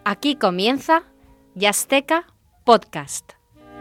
Aquí comienza Jazzteca Podcast.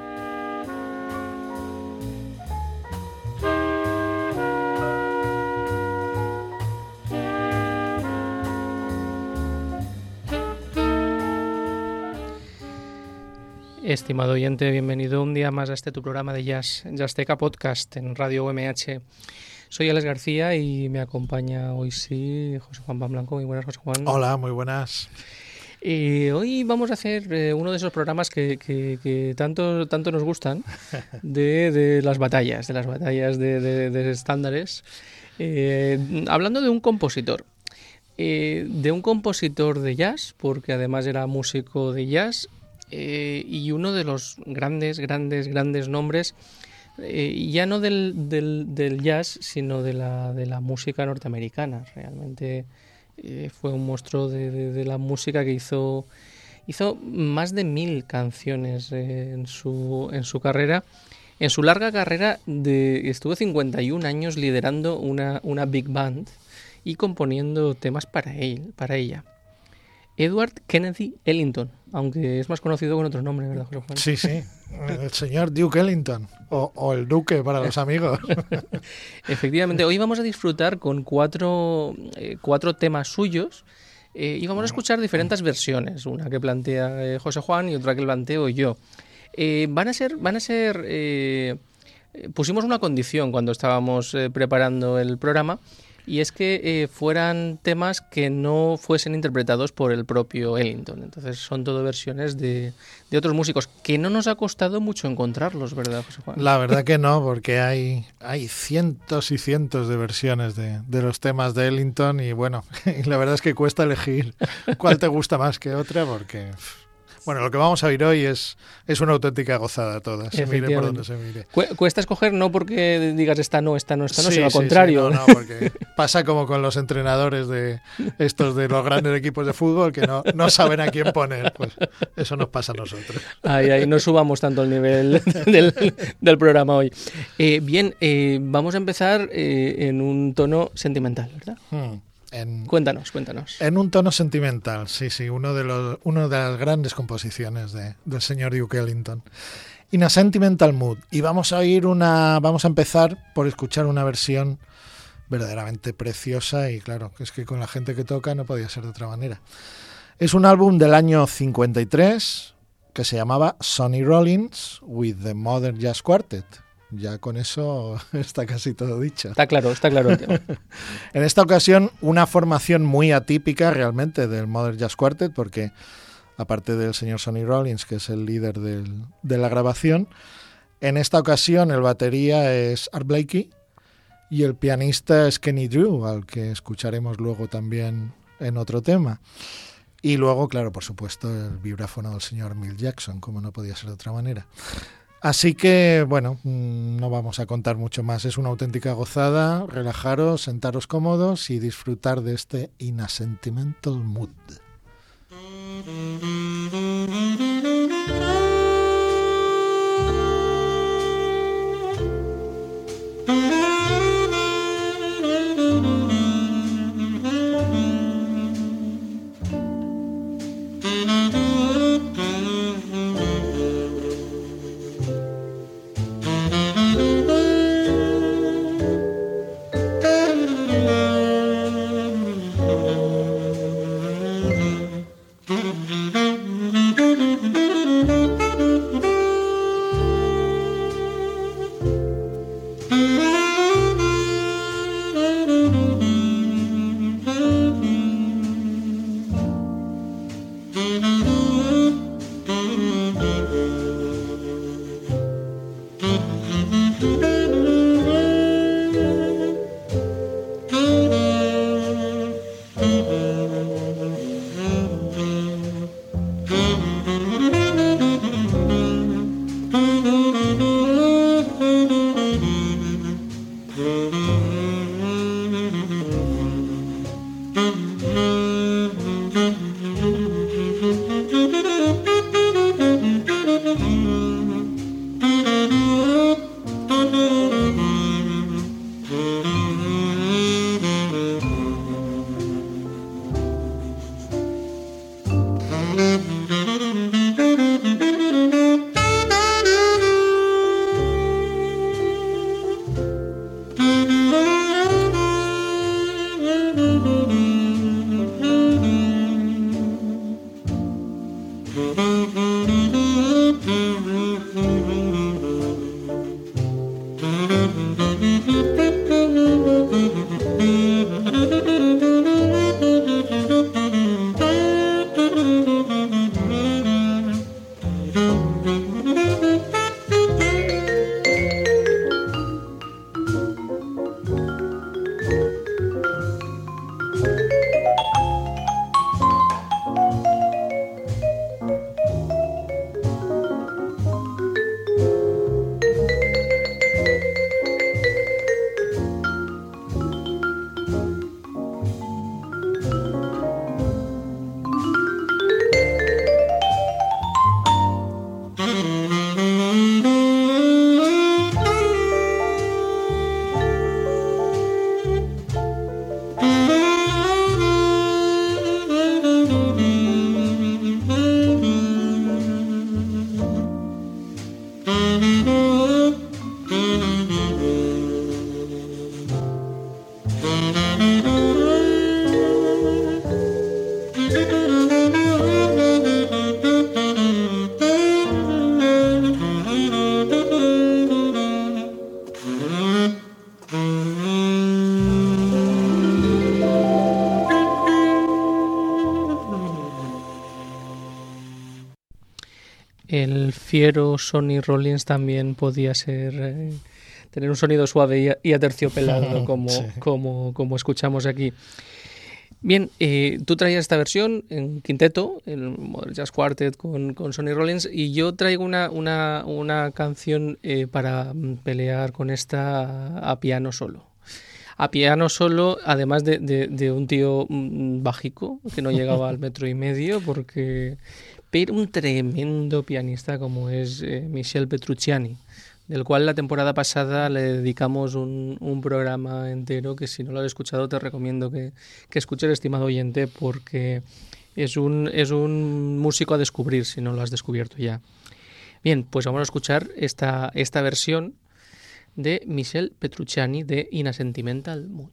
Estimado oyente, bienvenido un día más a tu programa de jazz, Jazzteca Podcast en Radio UMH. Soy Alex García y me acompaña hoy sí José Juan Blanco. Muy buenas, José Juan. Hola, muy buenas. Hoy vamos a hacer uno de esos programas que tanto nos gustan de las batallas, de estándares. Hablando de un compositor. De un compositor de jazz, porque además era músico de jazz, y uno de los grandes nombres, ya no del jazz, sino de la música norteamericana. Realmente fue un monstruo de la música que hizo más de 1000 canciones en su carrera. En su larga carrera estuvo 51 años liderando una big band y componiendo temas para ella. Edward Kennedy Ellington, aunque es más conocido con otros nombres, ¿verdad, José Juan? Sí, el señor Duke Ellington, o el Duque para los amigos. Efectivamente, hoy vamos a disfrutar con cuatro temas suyos y vamos a escuchar diferentes versiones, una que plantea José Juan y otra que planteo yo. Pusimos una condición cuando estábamos preparando el programa, y es que fueran temas que no fuesen interpretados por el propio Ellington. Entonces son todo versiones de otros músicos, que no nos ha costado mucho encontrarlos, ¿verdad, José Juan? La verdad que no, porque hay cientos y cientos de versiones de los temas de Ellington, y bueno, y la verdad es que cuesta elegir cuál te gusta más que otra, porque... Bueno, lo que vamos a oír hoy es una auténtica gozada toda, se mire por donde se mire. Cuesta escoger no porque digas esta no, sino al contrario. Sí, porque pasa como con los entrenadores de los grandes equipos de fútbol, que no saben a quién poner. Pues eso nos pasa a nosotros. Ahí no subamos tanto el nivel del programa hoy. Vamos a empezar en un tono sentimental, ¿verdad? Cuéntanos. En un tono sentimental, sí, una de las grandes composiciones del señor Duke Ellington. In a Sentimental Mood. Y vamos a empezar por escuchar una versión verdaderamente preciosa, y claro, es que con la gente que toca no podía ser de otra manera. Es un álbum del año 53 que se llamaba Sonny Rollins with the Modern Jazz Quartet. Ya con eso está casi todo dicho. Está claro el tema. En esta ocasión, una formación muy atípica realmente del Modern Jazz Quartet, porque aparte del señor Sonny Rollins, que es el líder de la grabación, en esta ocasión el batería es Art Blakey y el pianista es Kenny Drew, al que escucharemos luego también en otro tema. Y luego, claro, por supuesto, el vibráfono del señor Milt Jackson, como no podía ser de otra manera. Así que, bueno, no vamos a contar mucho más. Es una auténtica gozada. Relajaros, sentaros cómodos y disfrutar de este In a Sentimental Mood. el fiero Sonny Rollins también podía ser tener un sonido suave y aterciopelado Sí. como escuchamos aquí. Bien, tú traías esta versión en quinteto, el Modern Jazz Quartet con Sonny Rollins, y yo traigo una canción para pelear con esta a piano solo. A piano solo, además de un tío bajico, que no llegaba al 1,5 m, pero un tremendo pianista como es Michel Petrucciani, del cual la temporada pasada le dedicamos un programa entero, que si no lo has escuchado te recomiendo que escuches, estimado oyente, porque es un músico a descubrir si no lo has descubierto ya. Bien, pues vamos a escuchar esta versión de Michel Petrucciani de In a Sentimental Mood.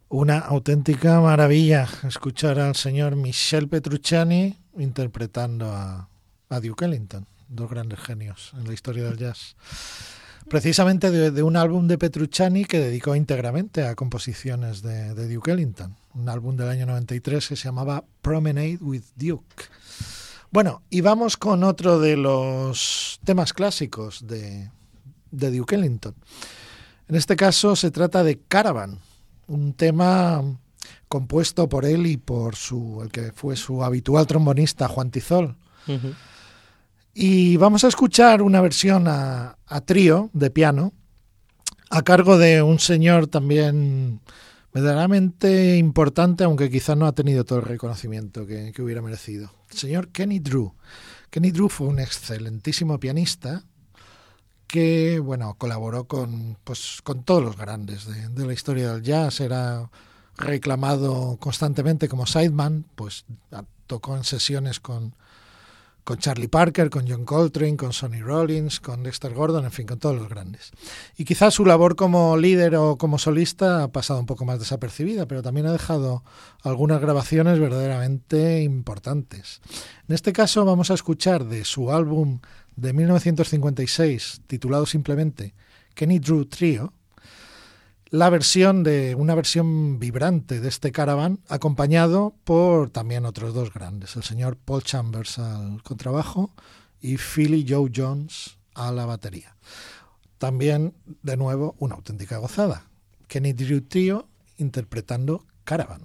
Una auténtica maravilla escuchar al señor Michel Petrucciani interpretando a Duke Ellington, dos grandes genios en la historia del jazz. Precisamente de un álbum de Petrucciani que dedicó íntegramente a composiciones de Duke Ellington, un álbum del año 93 que se llamaba Promenade with Duke. Bueno, y vamos con otro de los temas clásicos de Duke Ellington. En este caso se trata de Caravan, un tema compuesto por él y por el que fue su habitual trombonista, Juan Tizol. Uh-huh. Y vamos a escuchar una versión a trío de piano a cargo de un señor también verdaderamente importante, aunque quizás no ha tenido todo el reconocimiento que hubiera merecido. El señor Kenny Drew. Kenny Drew fue un excelentísimo pianista que, bueno, colaboró con todos los grandes de la historia del jazz. Era reclamado constantemente como sideman, pues tocó en sesiones con Charlie Parker, con John Coltrane, con Sonny Rollins, con Dexter Gordon, en fin, con todos los grandes. Y quizás su labor como líder o como solista ha pasado un poco más desapercibida, pero también ha dejado algunas grabaciones verdaderamente importantes. En este caso vamos a escuchar de su álbum de 1956, titulado simplemente Kenny Drew Trio, una versión vibrante de este Caravan, acompañado por también otros dos grandes, el señor Paul Chambers al contrabajo y Philly Joe Jones a la batería. También, de nuevo, una auténtica gozada. Kenny Drew Trio interpretando Caravan.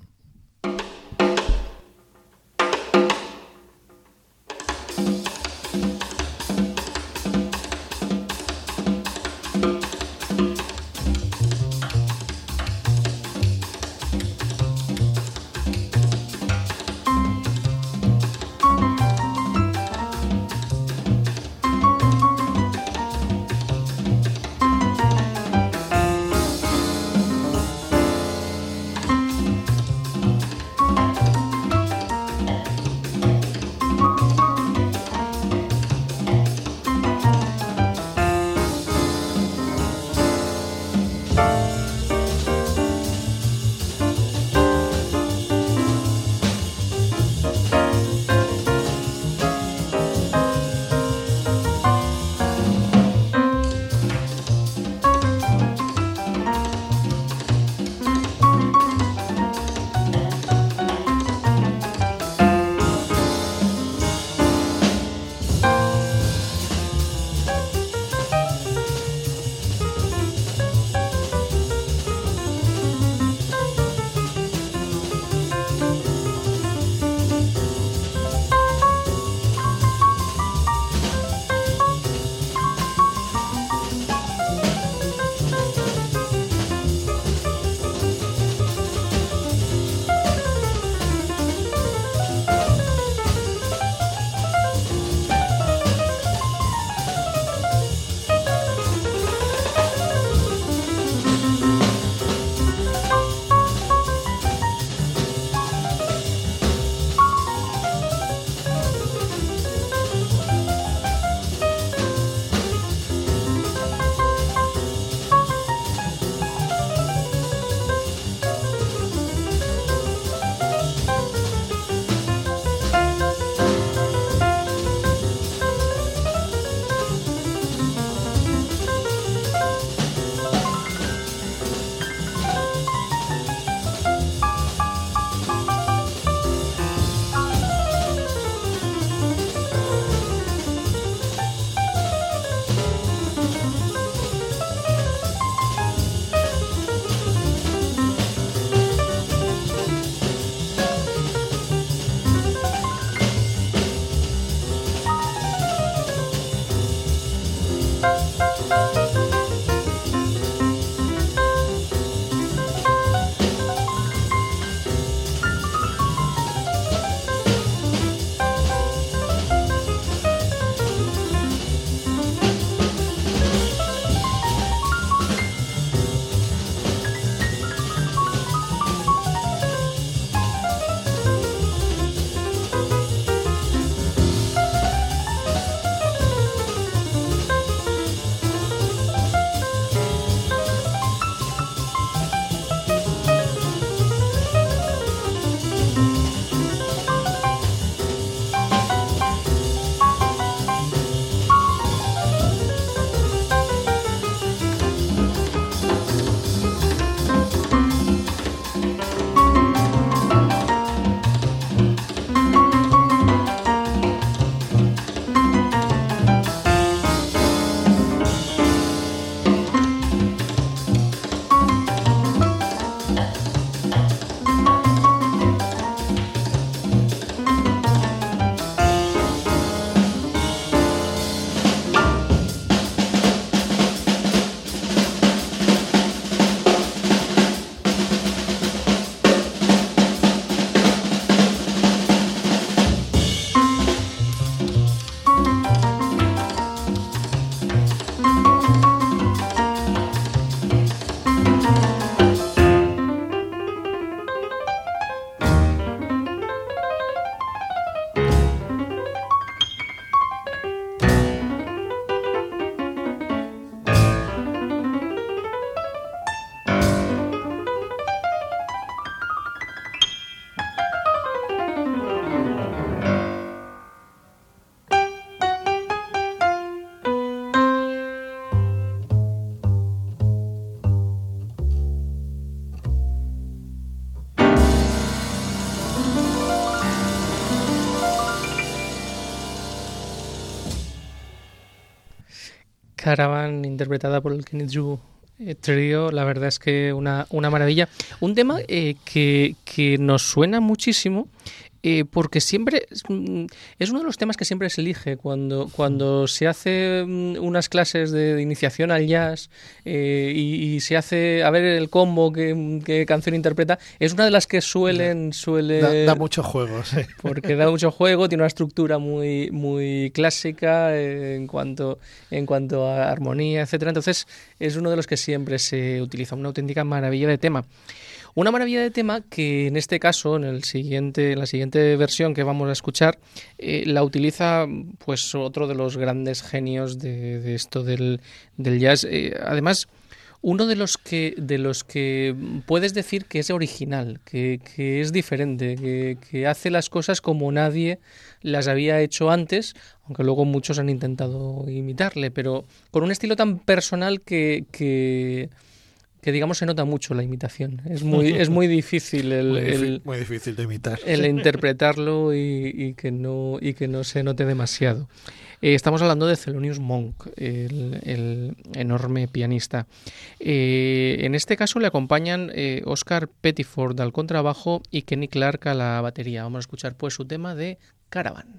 Caravan, interpretada por el Kenichi Trio, la verdad es que una maravilla. Un tema que nos suena muchísimo, porque siempre es uno de los temas que siempre se elige cuando se hace unas clases de iniciación al jazz, y se hace a ver el combo qué canción interpreta. Es una de las que suele da mucho juego, sí. Porque da mucho juego, tiene una estructura muy, muy clásica en cuanto a armonía, etcétera. Entonces es uno de los que siempre se utiliza, una auténtica maravilla de tema. Una maravilla de tema que en este caso, en la siguiente versión que vamos a escuchar, la utiliza pues otro de los grandes genios de esto del jazz. Además, uno de los que puedes decir que es original, que es diferente, que hace las cosas como nadie las había hecho antes, aunque luego muchos han intentado imitarle, pero con un estilo tan personal que digamos se nota mucho la imitación. Es muy difícil muy difícil de imitar. El interpretarlo y que no se note demasiado. Estamos hablando de Thelonious Monk, el enorme pianista. En este caso le acompañan Oscar Pettiford al contrabajo y Kenny Clarke a la batería. Vamos a escuchar pues su tema de Caravan.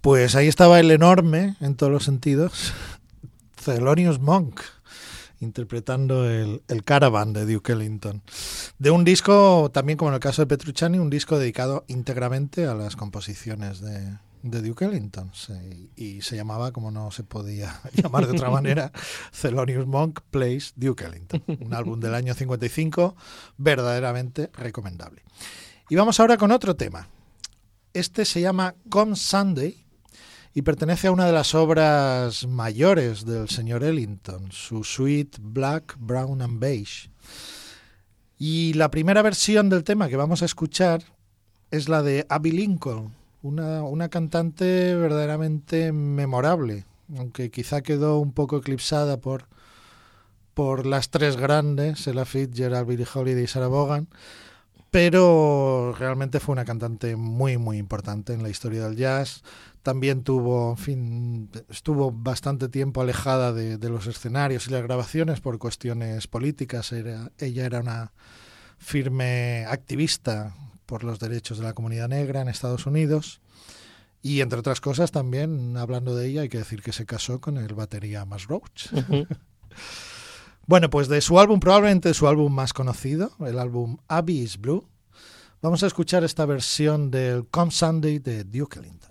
Pues ahí estaba el enorme, en todos los sentidos, Thelonious Monk, interpretando el Caravan de Duke Ellington. De un disco, también como en el caso de Petrucciani, un disco dedicado íntegramente a las composiciones de Duke Ellington. Y se llamaba, como no se podía llamar de otra manera, Thelonious Monk Plays Duke Ellington. Un álbum del año 55, verdaderamente recomendable. Y vamos ahora con otro tema. Este se llama Come Sunday y pertenece a una de las obras mayores del señor Ellington, su suite Black, Brown and Beige. Y la primera versión del tema que vamos a escuchar es la de Abby Lincoln, una cantante verdaderamente memorable, aunque quizá quedó un poco eclipsada por las tres grandes, Ella Fitzgerald, Billie Holiday y Sarah Vaughan, pero realmente fue una cantante muy, muy importante en la historia del jazz. También estuvo bastante tiempo alejada de los escenarios y las grabaciones por cuestiones políticas. Ella era una firme activista por los derechos de la comunidad negra en Estados Unidos. Y entre otras cosas también, hablando de ella, hay que decir que se casó con el batería Max Roach. Uh-huh. Bueno, pues de su álbum, probablemente de su álbum más conocido, el álbum Abby is Blue, vamos a escuchar esta versión del Come Sunday de Duke Ellington.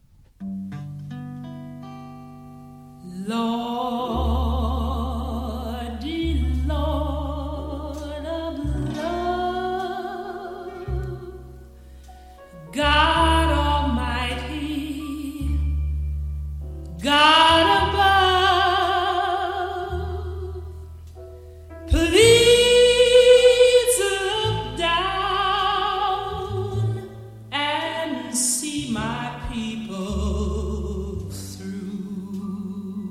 Lordy, Lord of love, God Almighty, God above, please look down and see my people through.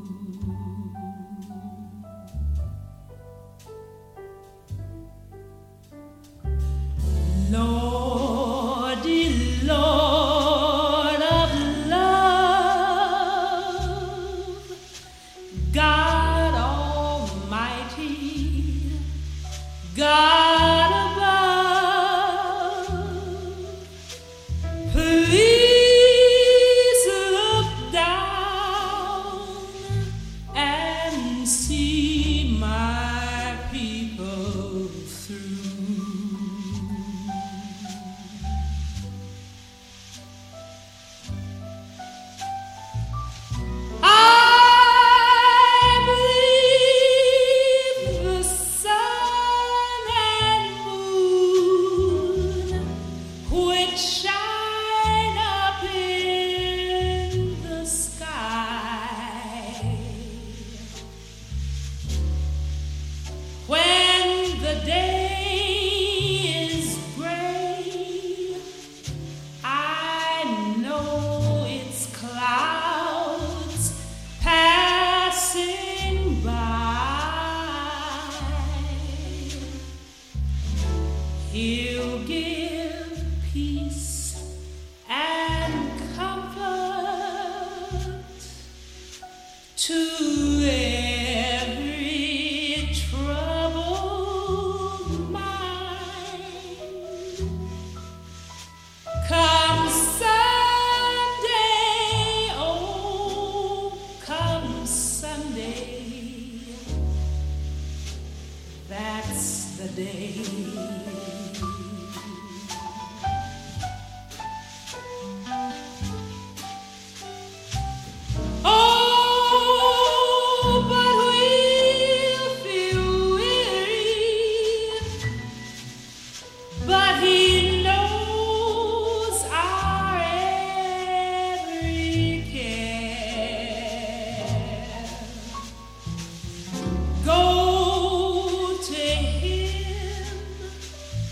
Lordy, Lord of love, God Almighty, God above, please look down and see my people through. I believe the sun and moon which shine up in the sky when the day is gray. I know it's clouds passing by. He'll give peace and comfort to every troubled mind. Come Sunday, oh, come Sunday, that's the day. Oh, but we'll feel weary, but He knows our every care. Go to Him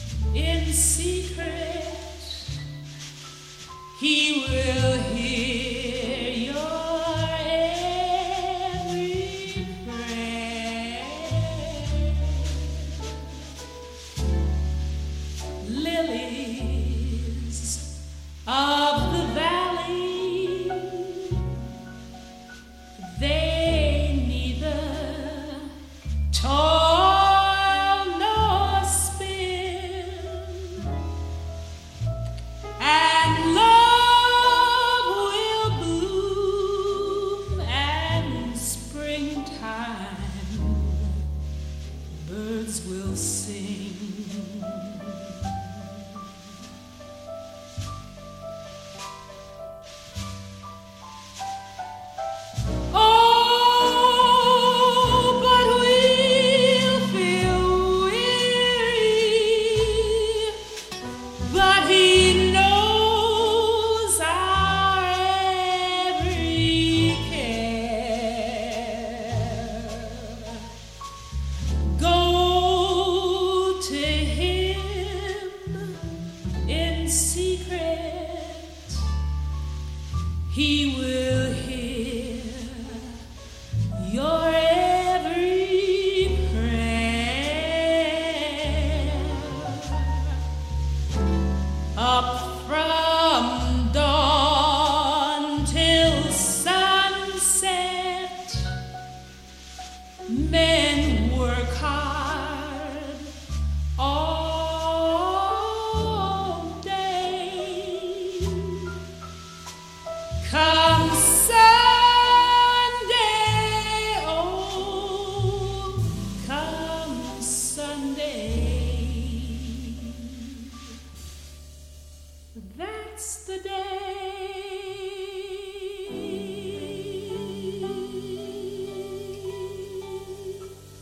time, birds will sing. Oh, but we'll feel weary, but he knows our every care. Go to him in secret, he will hear your every prayer. Up from dawn till sunset, men work hard all day. Come Sunday, oh, come Sunday, that's the day.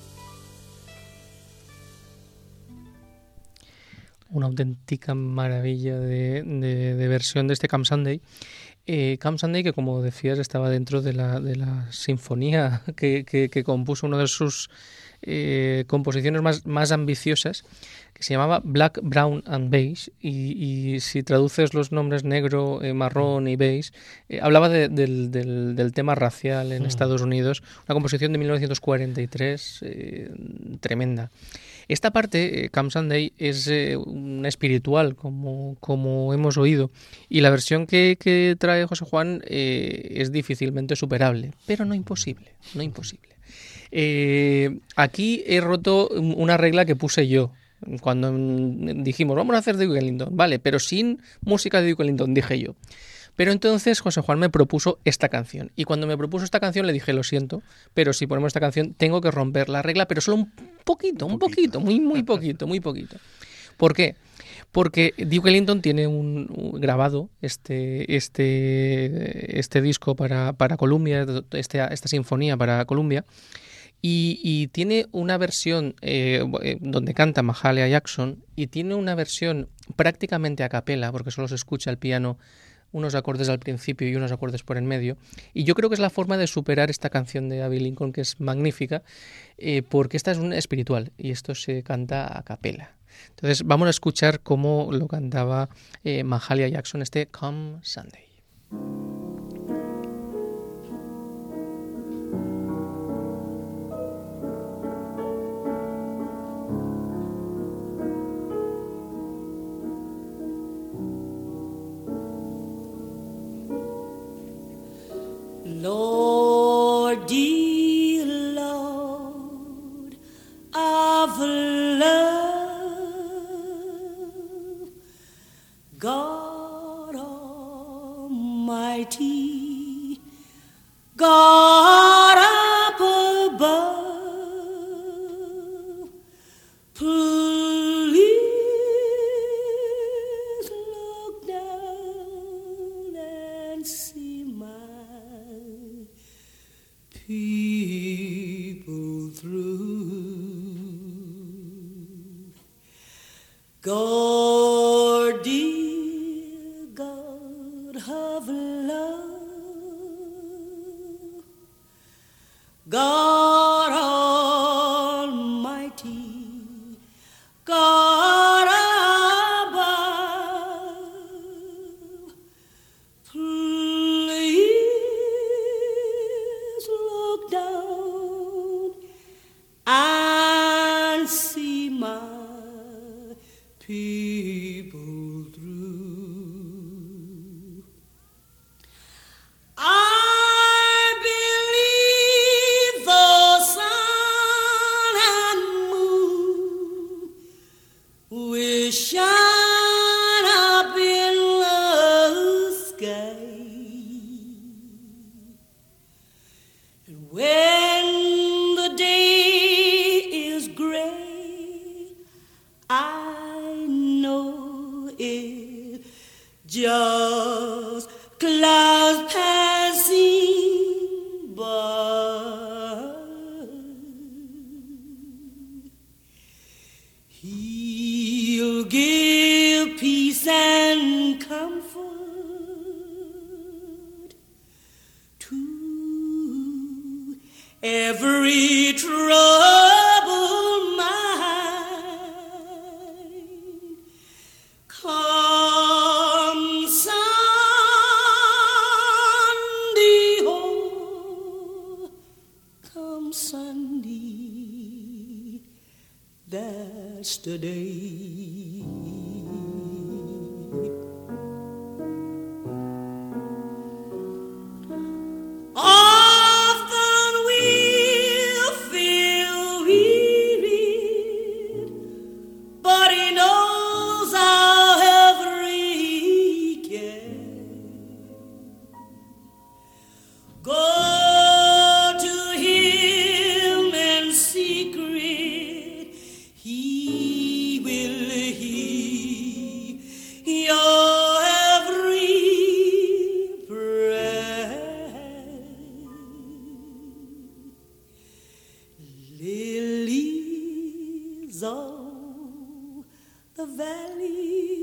Una auténtica maravilla de versión de este Come Sunday. Come Sunday, que como decías estaba dentro de la sinfonía que compuso una de sus composiciones más ambiciosas, que se llamaba Black, Brown and Beige, y si traduces los nombres negro, marrón y beige, hablaba del tema racial en Estados Unidos, una composición de 1943 tremenda. Esta parte, Come Sunday, es una espiritual, como hemos oído, y la versión que trae José Juan es difícilmente superable, pero no imposible, no imposible. Aquí he roto una regla que puse yo cuando dijimos vamos a hacer de Duke Ellington, vale, pero sin música de Duke Ellington, dije yo. Pero entonces José Juan me propuso esta canción, y cuando me propuso esta canción le dije, lo siento, pero si ponemos esta canción tengo que romper la regla, pero solo un poquito, muy poquito. ¿Por qué? Porque Duke Ellington tiene grabado este disco para Columbia, esta sinfonía para Columbia, y tiene una versión donde canta Mahalia Jackson, y tiene una versión prácticamente a capela, porque solo se escucha el piano, unos acordes al principio y unos acordes por en medio, y yo creo que es la forma de superar esta canción de Abbey Lincoln, que es magnífica, porque esta es un espiritual y esto se canta a capela. Entonces vamos a escuchar cómo lo cantaba Mahalia Jackson, este Come Sunday. Lord, dear Lord of love, God Almighty, God up above, please look down and see my people through. God, dear God of love, God Almighty, God above, please look down and see my people through. I believe the peace and comfort to every troubled mind. Come Sunday, oh, come Sunday, that's the day. Often we'll feel wearied, but He knows our every care. Go to Him in secret, He will hear your every prayer. Lilies of the valley,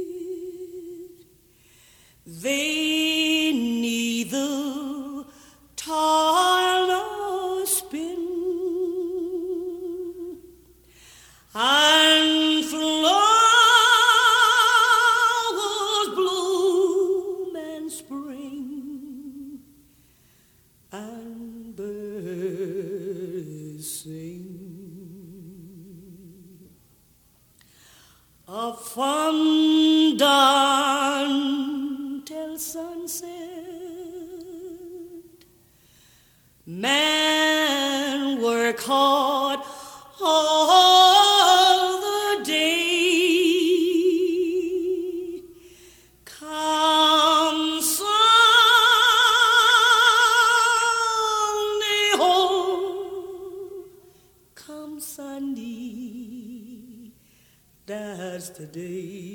they neither toil nor spin, and flowers bloom in spring, and birds sing. From dawn till sunset, men work hard all the day. Come Sunday, oh, come Sunday, that's the day.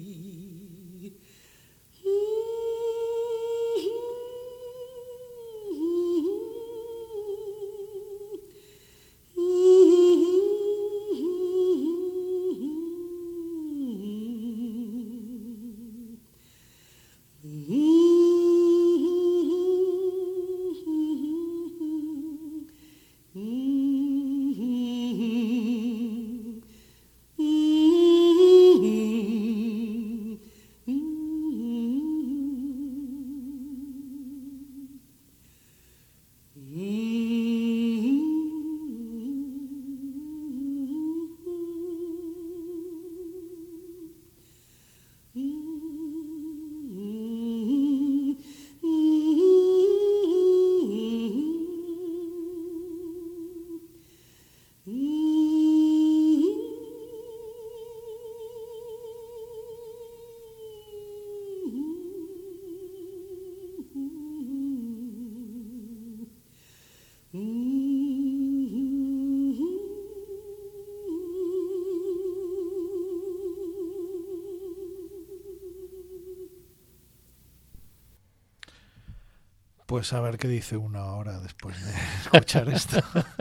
Pues a ver qué dice uno ahora después de escuchar esto.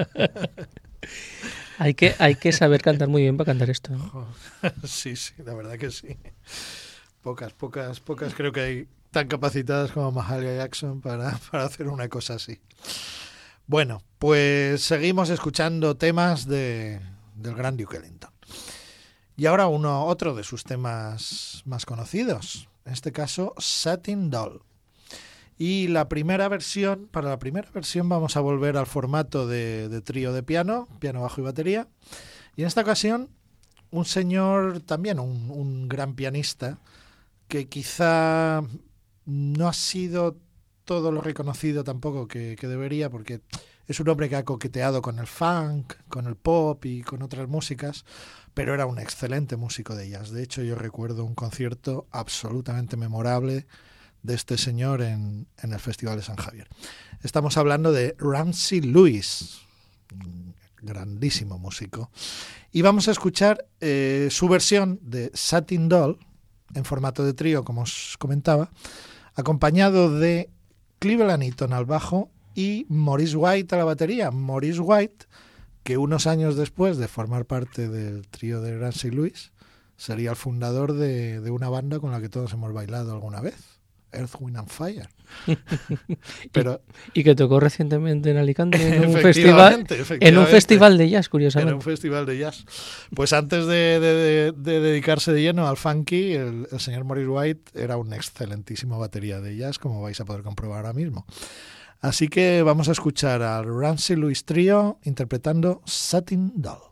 Hay que saber cantar muy bien para cantar esto, ¿no? Sí, la verdad que sí. Pocas creo que hay tan capacitadas como Mahalia Jackson para hacer una cosa así. Bueno, pues seguimos escuchando temas del gran Duke Ellington. Y ahora otro de sus temas más conocidos, en este caso Satin Doll. Y para la primera versión vamos a volver al formato de trío de piano, bajo y batería. Y en esta ocasión, un señor también, un gran pianista, que quizá no ha sido todo lo reconocido tampoco que debería, porque es un hombre que ha coqueteado con el funk, con el pop y con otras músicas, pero era un excelente músico de jazz. De hecho, yo recuerdo un concierto absolutamente memorable de este señor en el Festival de San Javier. Estamos hablando de Ramsey Lewis, un grandísimo músico. Y vamos a escuchar su versión de Satin Doll, en formato de trío, como os comentaba, acompañado de Cleveland Eaton al bajo y Maurice White a la batería. Maurice White, que unos años después de formar parte del trío de Ramsey Lewis, sería el fundador de una banda con la que todos hemos bailado alguna vez, Earth, Wind and Fire. Pero y que tocó recientemente en Alicante en un efectivamente. festival de jazz, curiosamente. En un festival de jazz. Pues antes de dedicarse de lleno al funky, el señor Maurice White era un excelentísimo batería de jazz, como vais a poder comprobar ahora mismo. Así que vamos a escuchar al Ramsey Lewis Trio interpretando Satin Doll.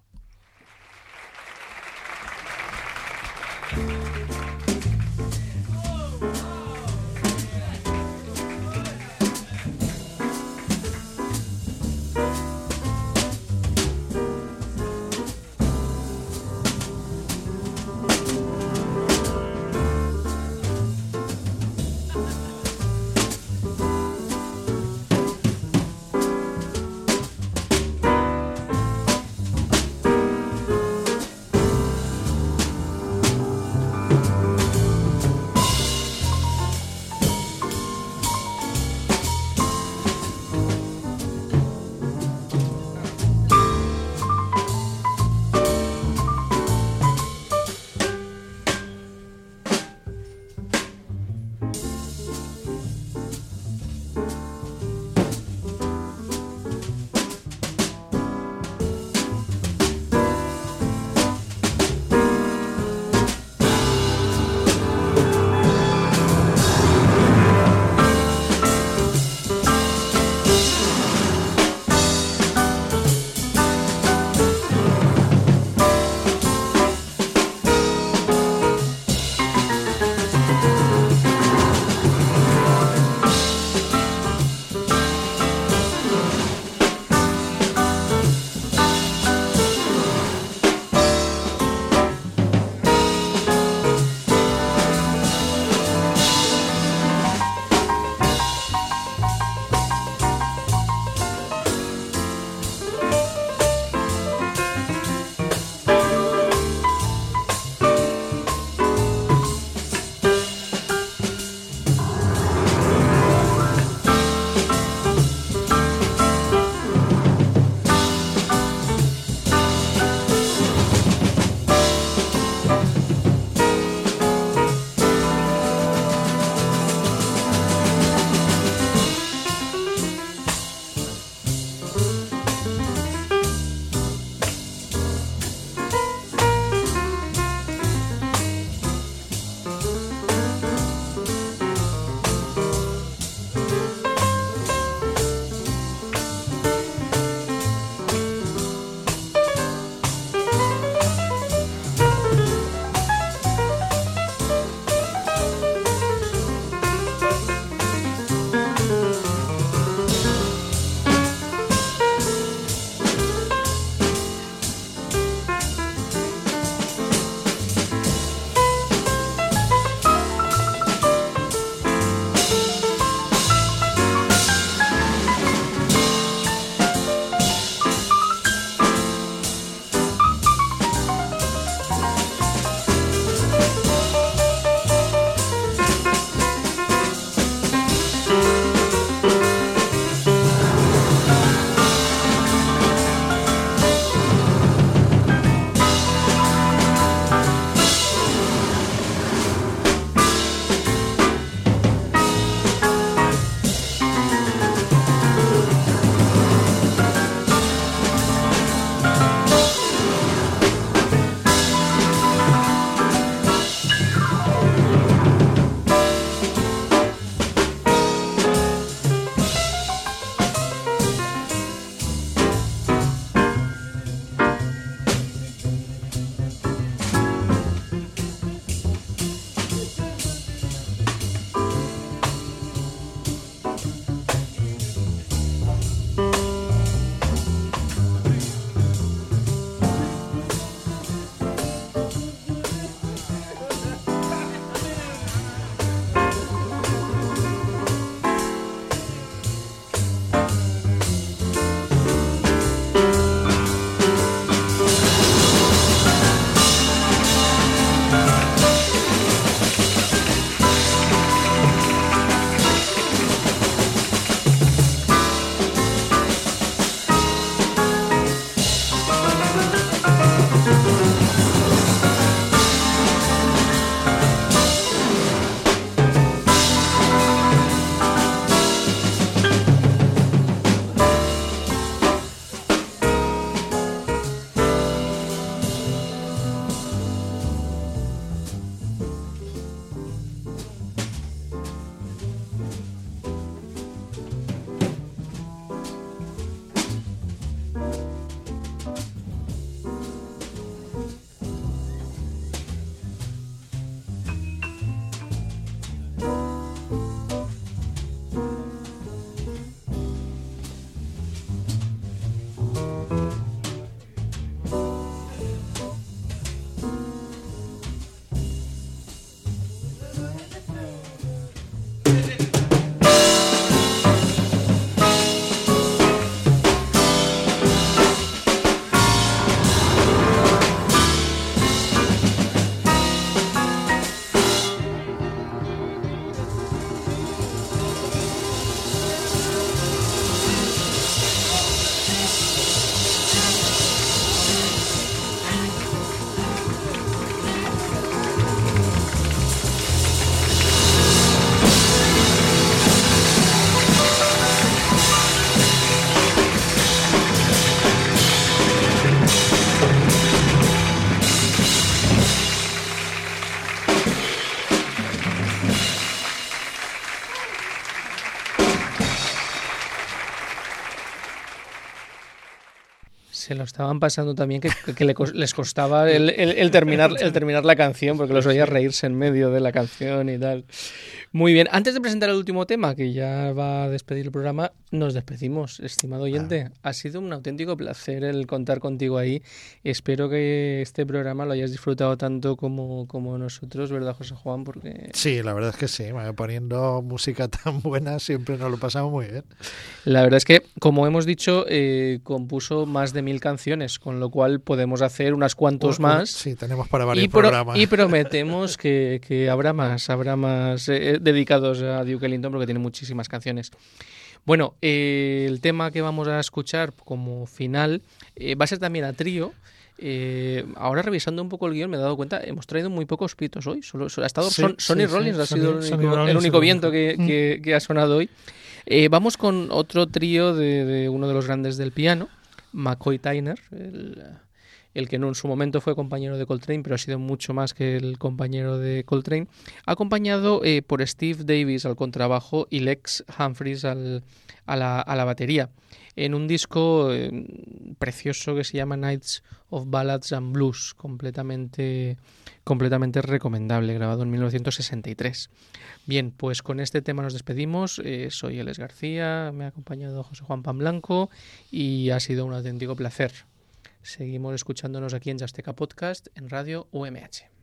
Se lo estaban pasando también, que les costaba el terminar la canción, porque los oía reírse en medio de la canción y tal. Muy bien, antes de presentar el último tema, que ya va a despedir el programa, nos despedimos, estimado oyente. Ha sido un auténtico placer el contar contigo ahí. Espero que este programa lo hayas disfrutado tanto como nosotros, ¿verdad, José Juan? Porque Sí, la verdad es que sí, poniendo música tan buena siempre nos lo pasamos muy bien. la verdad es que, como hemos dicho, compuso más de 1000 canciones, con lo cual podemos hacer unas cuantos más. Sí, tenemos para varios programas. Y prometemos que habrá más dedicados a Duke Ellington, porque tiene muchísimas canciones. Bueno, el tema que vamos a escuchar como final va a ser también a trío. Ahora revisando un poco el guión me he dado cuenta, hemos traído muy pocos pitos hoy. Solo ha estado Sonny Rollins, ha sido el único viento que ha sonado hoy. Vamos con otro trío de uno de los grandes del piano, McCoy Tyner, el que en su momento fue compañero de Coltrane, pero ha sido mucho más que el compañero de Coltrane, acompañado por Steve Davis al contrabajo y Lex Humphries a la batería, en un disco precioso que se llama Nights of Ballads and Blues, completamente recomendable, grabado en 1963. Bien, pues con este tema nos despedimos. Soy Eles García, me ha acompañado José Juan Pamblanco y ha sido un auténtico placer. Seguimos escuchándonos aquí en Yasteca Podcast en Radio UMH.